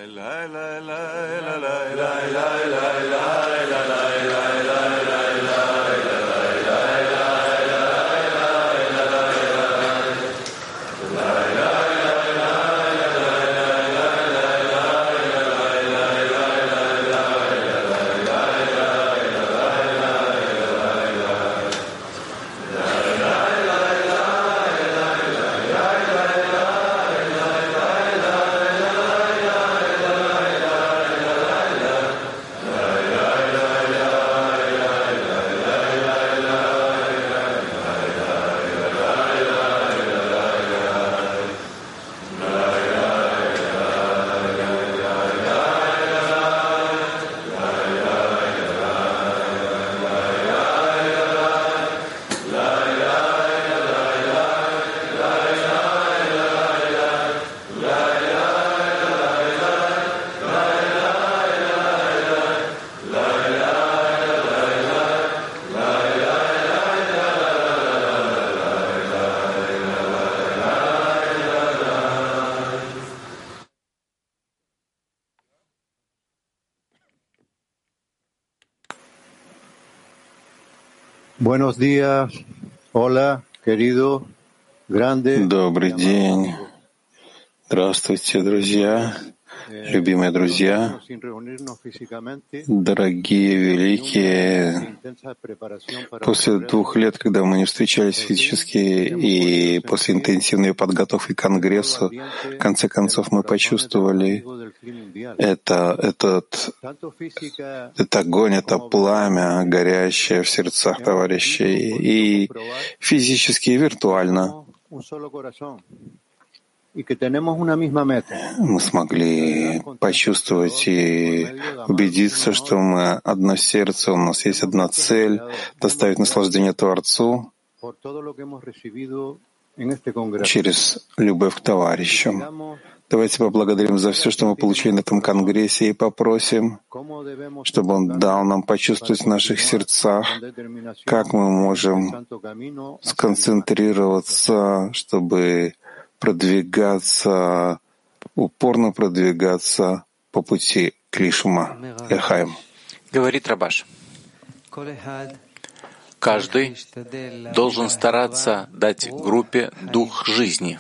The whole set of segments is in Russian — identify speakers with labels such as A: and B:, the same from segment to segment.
A: Buenos días. Hola, querido, grande.
B: Добрый день. Здравствуйте, друзья, любимые друзья, дорогие, великие. После 2 лет, когда мы не встречались физически, и после интенсивной подготовки к Конгрессу, в конце концов мы почувствовали этот огонь, это пламя, горящее в сердцах товарищей, и физически, и виртуально. Мы смогли почувствовать и убедиться, что мы одно сердце, у нас есть одна цель — доставить наслаждение Творцу через любовь к товарищам. Давайте поблагодарим за все, что мы получили на этом конгрессе, и попросим, чтобы Он дал нам почувствовать в наших сердцах, как мы можем сконцентрироваться, чтобы упорно продвигаться по пути к Лишма, Лехаим.
C: Говорит Рабаш. Каждый должен стараться дать группе дух жизни,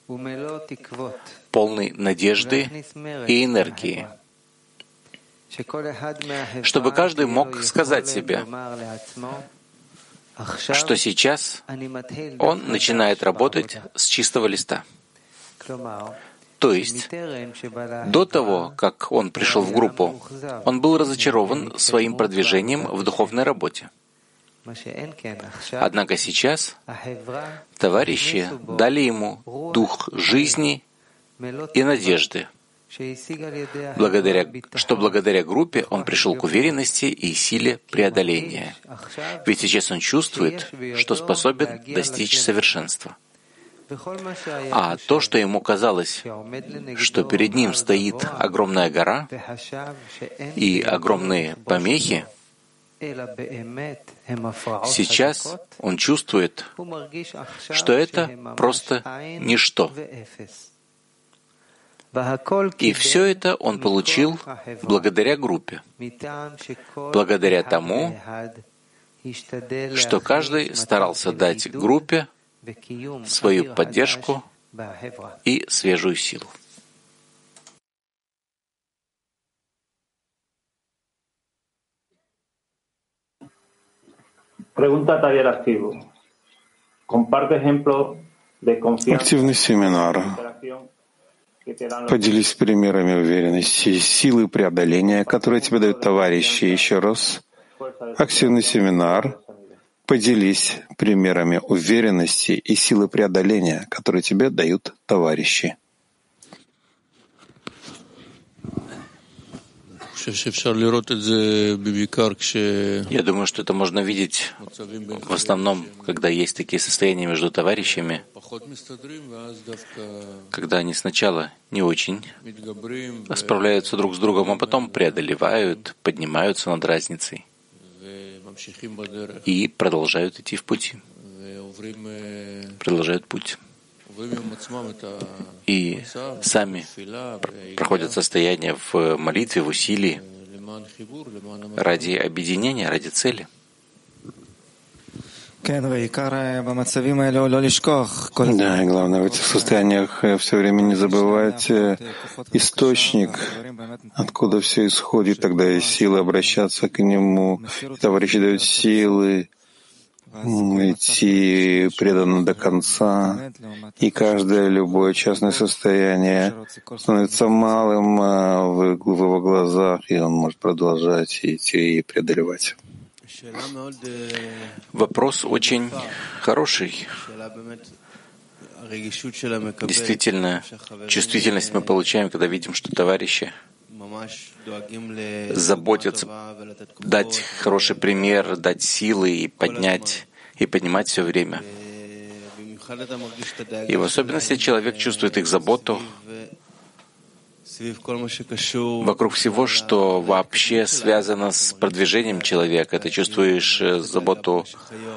C: полный надежды и энергии, чтобы каждый мог сказать себе, что сейчас он начинает работать с чистого листа. То есть, до того, как он пришел в группу, он был разочарован своим продвижением в духовной работе. Однако сейчас товарищи дали ему дух жизни и надежды, благодаря группе он пришел к уверенности и силе преодоления. Ведь сейчас он чувствует, что способен достичь совершенства. А то, что ему казалось, что перед ним стоит огромная гора и огромные помехи, сейчас он чувствует, что это просто ничто. И все это он получил благодаря группе, благодаря тому, что каждый старался дать группе свою поддержку и свежую силу.
B: Активный семинар. Поделись примерами уверенности и силы преодоления, которые тебе дают товарищи. Еще раз. Активный семинар. Поделись примерами уверенности и силы преодоления, которые тебе дают товарищи.
C: Я думаю, что это можно видеть в основном, когда есть такие состояния между товарищами, когда они сначала не очень справляются друг с другом, а потом преодолевают, поднимаются над разницей и продолжают идти в пути, продолжают путь. и сами проходят состояние в молитве, в усилии ради объединения, ради цели.
B: Да, и главное в этих состояниях все время не забывать источник, откуда все исходит, тогда и силы обращаться к нему, товарищи дают силы идти преданно до конца, и каждое любое частное состояние становится малым в его глазах, и он может продолжать идти и преодолевать.
C: Вопрос очень хороший. Действительно, чувствительность мы получаем, когда видим, что товарищи заботятся дать хороший пример, дать силы и поднять, и поднимать все время. И в особенности человек чувствует их заботу вокруг всего, что вообще связано с продвижением человека. Ты чувствуешь заботу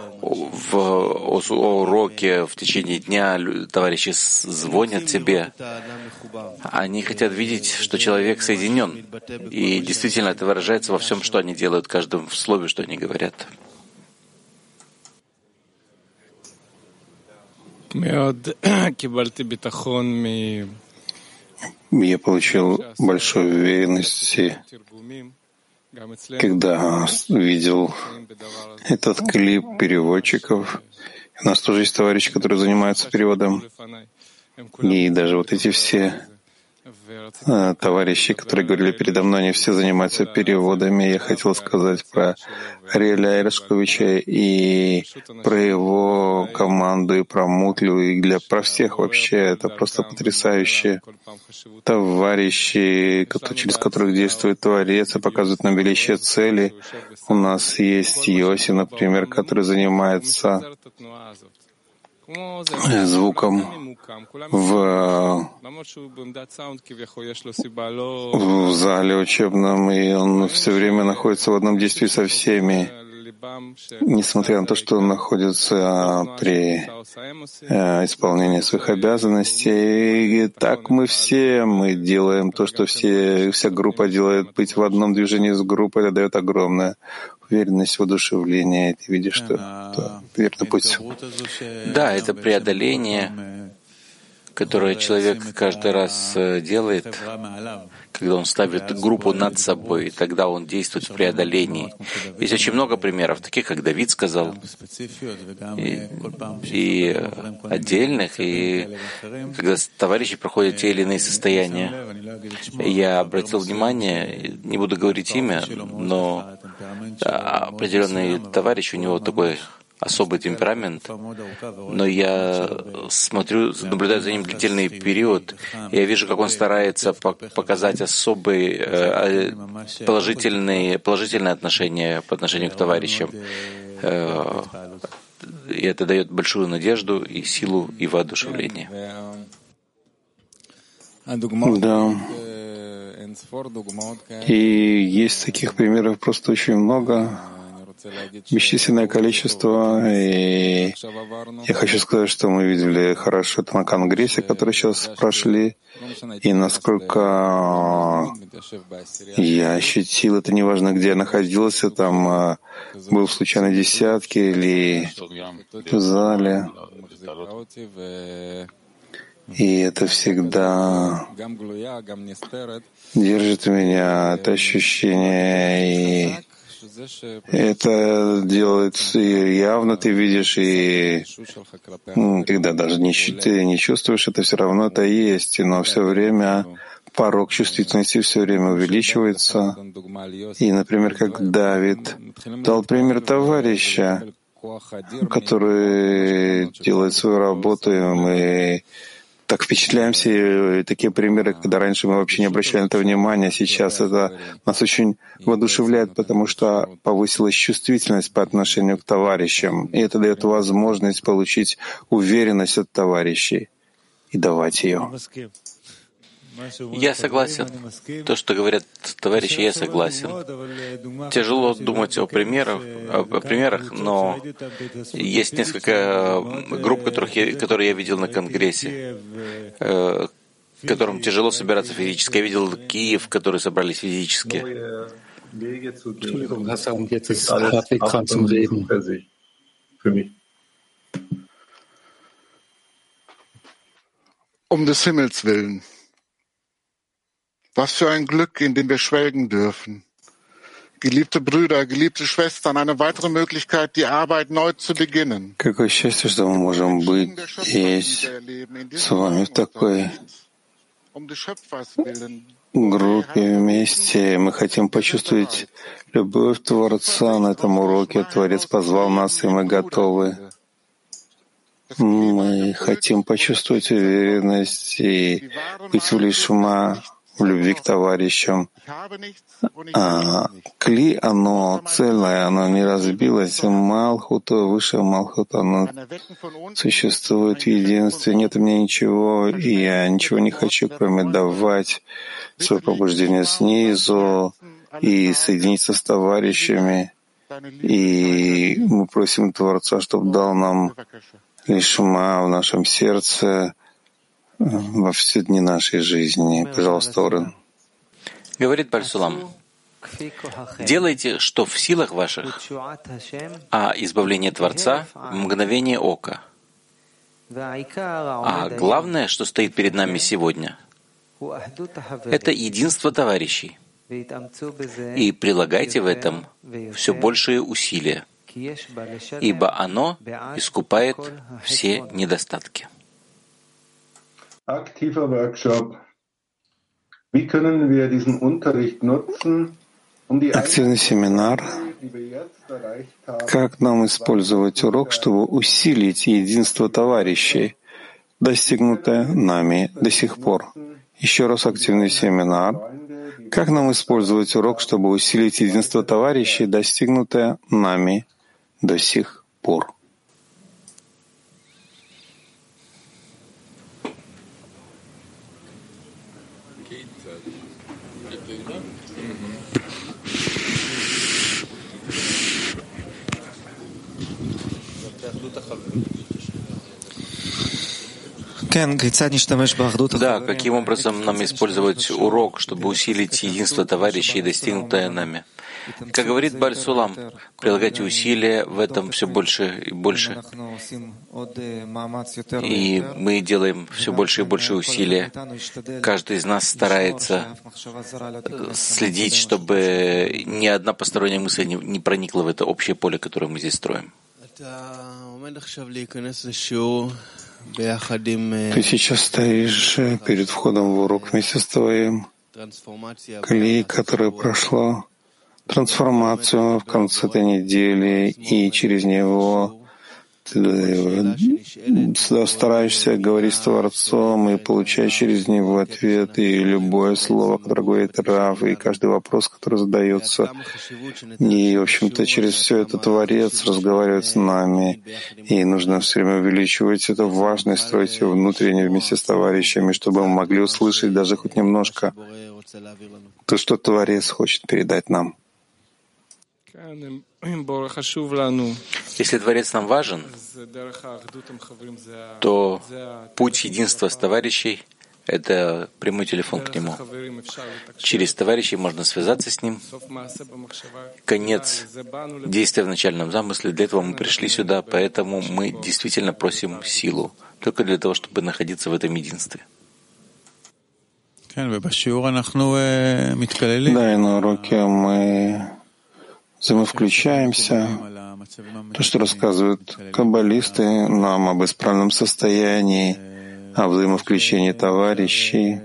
C: о уроке в течение дня, товарищи звонят тебе. Они хотят видеть, что человек соединен. И действительно это выражается во всем, что они делают, в каждом слове, что они говорят.
B: Я получил большую уверенность, когда видел этот клип переводчиков. У нас тоже есть товарищи, которые занимаются переводом. И даже вот эти все товарищи, которые говорили передо мной, они все занимаются переводами. Я хотел сказать про Ариэля Айрашковича и про его команду, и про Мутлю, и про всех вообще. Это просто потрясающие товарищи, через которых действует Творец и показывает нам величие цели. У нас есть Йоси, например, который занимается звуком в зале учебном, и он все время находится в одном действии со всеми, несмотря на то, что он находится при исполнении своих обязанностей. И так мы делаем то, что вся группа делает. Быть в одном движении с группой, это дает огромное уверенность, воодушевление, и ты видишь, что это верный путь.
C: Да, это преодоление, которое человек каждый раз делает, когда он ставит группу над собой, и тогда он действует в преодолении. Есть очень много примеров, таких, как Давид сказал, и отдельных, и когда товарищи проходят те или иные состояния. Я обратил внимание, не буду говорить имя, но определенный товарищ, у него такой особый темперамент, но я наблюдаю за ним длительный период, и я вижу, как он старается показать особые положительные отношения по отношению к товарищам. И это дает большую надежду и силу, и воодушевление.
B: Да. И есть таких примеров просто очень много, бесчисленное количество. И я хочу сказать, что мы видели хорошо это на конгрессе, который сейчас прошли, и насколько я ощутил, это неважно, где я находился, там был в случайной десятке или в зале. И это всегда держит меня, это ощущение, и это делается явно, ты видишь, и когда даже ты не чувствуешь, это все равно это есть, но все время порог чувствительности все время увеличивается. И, например, как Давид дал пример товарища, который делает свою работу, и мы так впечатляемся, и такие примеры, когда раньше мы вообще не обращали на это внимания, сейчас это нас очень воодушевляет, потому что повысилась чувствительность по отношению к товарищам, и это дает возможность получить уверенность от товарищей и давать ее.
C: Я согласен. То, что говорят товарищи, я согласен. Тяжело думать о примерах, но есть несколько групп, которые я видел на Конгрессе, которым тяжело собираться физически. Я видел Киев, которые собрались физически.
D: Des Himmels willen. Was für ein Glück, in dem wir schwelgen dürfen. Geliebte Brüder, geliebte Schwestern, eine weitere Möglichkeit, die Arbeit neu zu beginnen.
B: Какое счастье, что мы можем быть здесь с вами в такой группе вместе. Мы хотим почувствовать любовь Творца на этом уроке. Творец позвал нас, и мы готовы. Мы хотим почувствовать уверенность и быть в лишма, в любви к товарищам. Кли, оно цельное, оно не разбилось. Малхут, выше Малхут, оно существует в единстве. Нет у меня ничего, и я ничего не хочу, кроме давать свое пробуждение снизу и соединиться с товарищами. И мы просим Творца, чтобы дал нам лишма в нашем сердце во все дни нашей жизни. Пожалуйста, Орен.
C: Говорит Бальсулам: делайте, что в силах ваших, а избавление Творца — в мгновение ока. А главное, что стоит перед нами сегодня, это единство товарищей. И прилагайте в этом все большие усилия, ибо оно искупает все недостатки.
B: Активный семинар. Как нам использовать урок, чтобы усилить единство товарищей, достигнутое нами до сих пор? Еще раз активный семинар. Как нам использовать урок, чтобы усилить единство товарищей, достигнутое нами до сих пор?
C: Да, каким образом нам использовать урок, чтобы усилить единство товарищей, достигнутое нами? Как говорит Бальсулам, прилагайте усилия в этом все больше и больше. И мы делаем все больше и больше усилия. Каждый из нас старается следить, чтобы ни одна посторонняя мысль не проникла в это общее поле, которое мы здесь строим.
B: Ты сейчас стоишь перед входом в урок вместе с твоим Кли, которое прошло трансформацию в конце этой недели, и через него ты стараешься говорить с Творцом и получаешь через него ответ, и любое слово, которое говорит Рав, и каждый вопрос, который задается. И, в общем-то, через все это Творец разговаривает с нами, и нужно все время увеличивать эту важность, строить ее внутренне вместе с товарищами, чтобы мы могли услышать даже хоть немножко то, что Творец хочет передать нам.
C: Если Творец нам важен, то путь единства с товарищей — это прямой телефон к Нему. Через товарищей можно связаться с Ним. Конец действия в начальном замысле. Для этого мы пришли сюда, поэтому мы действительно просим силу, только для того, чтобы находиться в этом единстве.
B: Да, и на уроке мы включаемся. То, что рассказывают каббалисты нам об исправленном состоянии, о взаимовключении товарищей.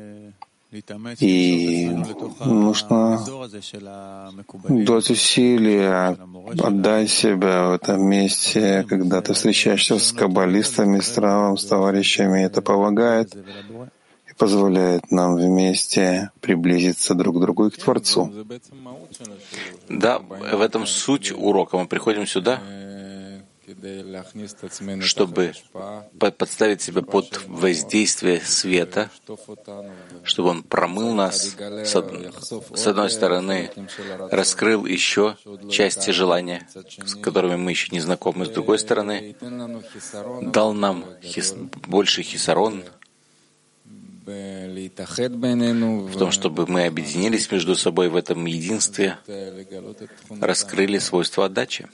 B: И нужно дать усилия, отдай себя в этом месте, когда ты встречаешься с каббалистами, с Равом, с товарищами. Это помогает и позволяет нам вместе приблизиться друг к другу и к Творцу.
C: Да, в этом суть урока. Мы приходим сюда, чтобы подставить себя под воздействие света, чтобы он промыл нас, с одной стороны, раскрыл еще части желания, с которыми мы еще не знакомы, с другой стороны, дал нам больше хисарон, в том, чтобы мы объединились между собой в этом единстве, раскрыли свойства отдачи.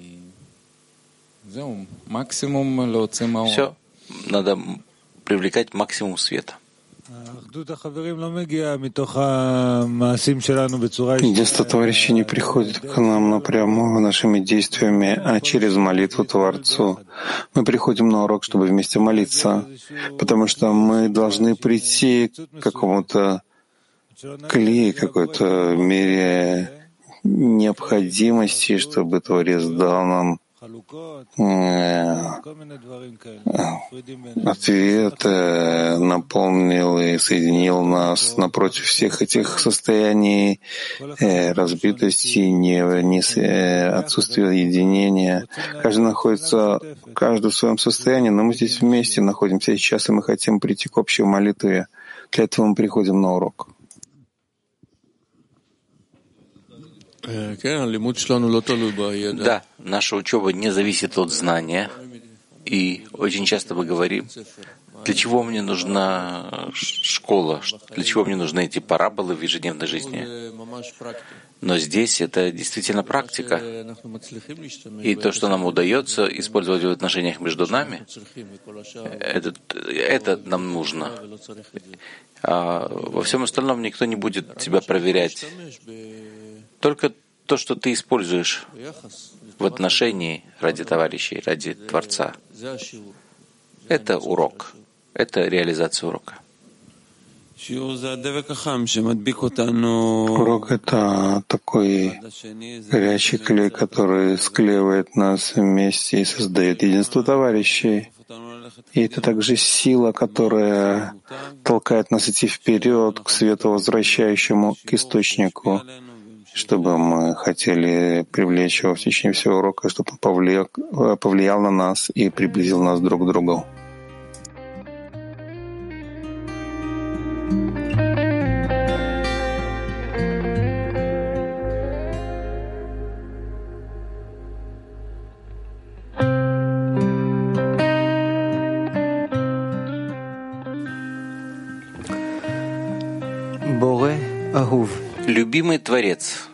C: Все, надо привлекать максимум света.
B: Единство товарищей не приходит к нам напрямую нашими действиями, а через молитву Творцу. Мы приходим на урок, чтобы вместе молиться, потому что мы должны прийти к какому-то клею, какой-то мере необходимости, чтобы Творец дал нам ответ, наполнил и соединил нас напротив всех этих состояний разбитости, отсутствия единения. Каждый в своем состоянии, но мы здесь вместе находимся сейчас, и мы хотим прийти к общей молитве. Для этого мы приходим на урок.
C: Да, наша учеба не зависит от знания, и очень часто мы говорим, для чего мне нужна школа, для чего мне нужны эти параболы в ежедневной жизни. Но здесь это действительно практика. И то, что нам удается использовать в отношениях между нами, это нам нужно. А во всем остальном никто не будет тебя проверять. Только то, что ты используешь в отношении ради товарищей, ради Творца, это урок, это реализация урока.
B: Урок — это такой горячий клей, который склеивает нас вместе и создает единство товарищей. И это также сила, которая толкает нас идти вперед к свету, возвращающему к источнику, чтобы мы хотели привлечь его в течение всего урока, чтобы он повлиял на нас и приблизил нас друг к другу.
C: Любимый Творец,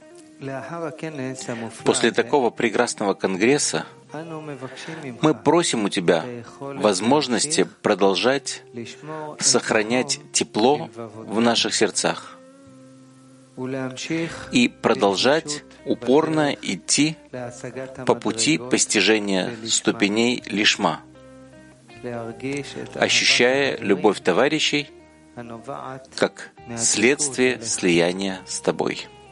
C: после такого прекрасного конгресса мы просим у Тебя возможности продолжать сохранять тепло в наших сердцах и продолжать упорно идти по пути постижения ступеней лишма, ощущая любовь товарищей как следствие слияния с Тобой.